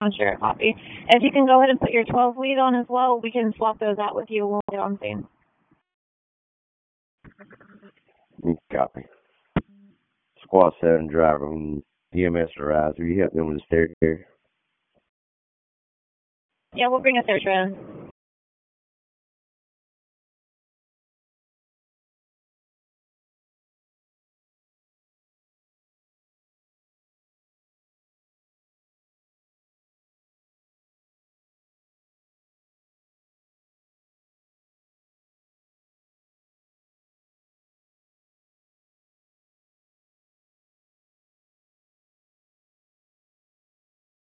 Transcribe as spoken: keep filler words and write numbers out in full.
Sure, copy. If you can go ahead and put your twelve lead on as well, we can swap those out with you when we get on scene. Copy. Squad seven driver when E M S arrives, will you help them with the stair? Yeah, we'll bring a search around.